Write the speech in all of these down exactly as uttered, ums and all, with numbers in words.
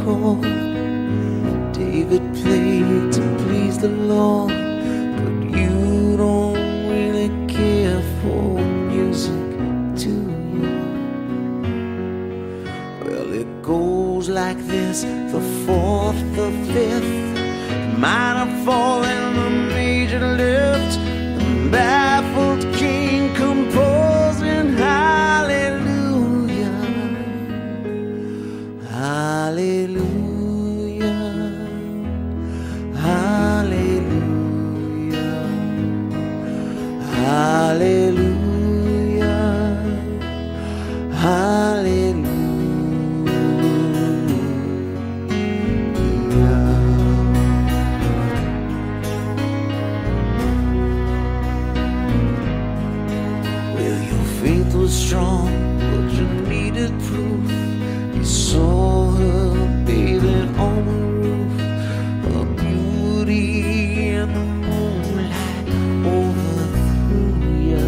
chord David played to please the Lord, but you don't really care for music, do you? Well, it goes like this: the fourth, the fifth, minor fall and the major lift, the baffled king composing hallelujah, hallelujah, hallelujah, hallelujah, hallelujah. Faith was strong, but you needed proof. You saw her bathing on the roof, her beauty in the moonlight overthrew you.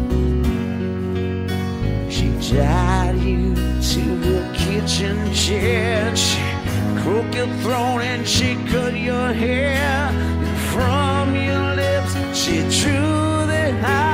She tied you to the kitchen chair, she crooked your throat and she cut your hair. And from your lips she drew the high.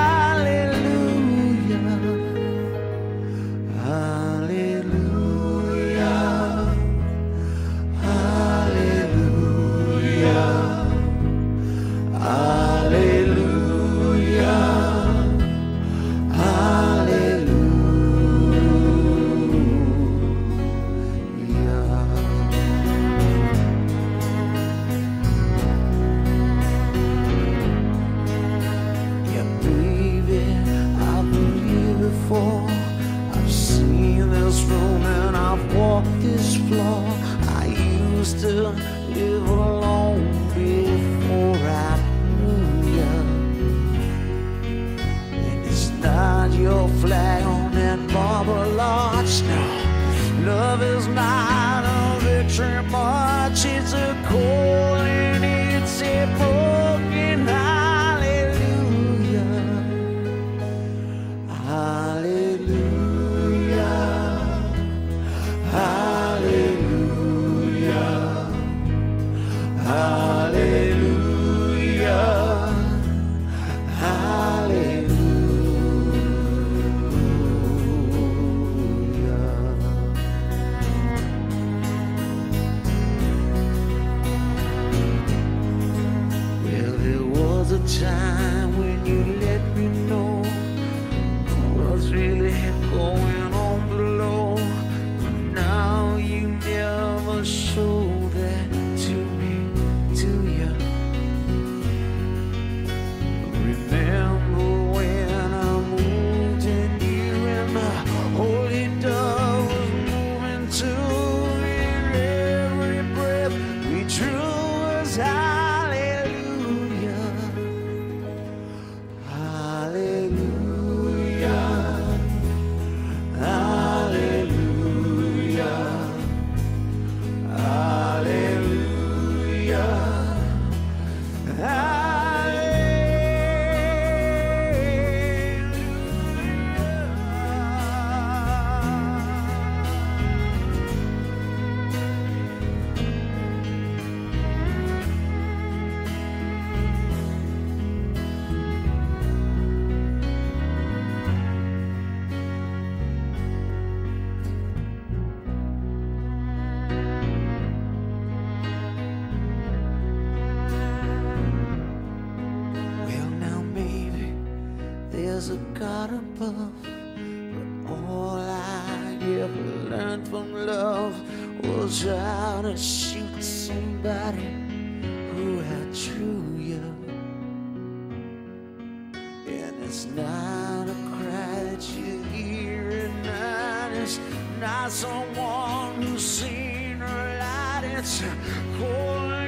I've seen this room and I've walked this floor. I used to live alone before I knew you. And it's not your flag on that marble arch, no. Love is not a victory march, it's a call and it's a broken hallelujah. Hallelujah, hallelujah, hallelujah, hallelujah. Well, there was a time when you let me know what's really going on below, but now you never show that to me, do you? Remember when I moved in here and the holy dove was moving too, and every breath we drew was hallelujah, hallelujah, hallelujah, hallelujah, hallelujah. Well, now maybe there's a God above, but all I ever learned from love was how to shoot somebody who outdrew you. And it's not a cry that you hear at night, it's not someone who's seen her light, it's a calling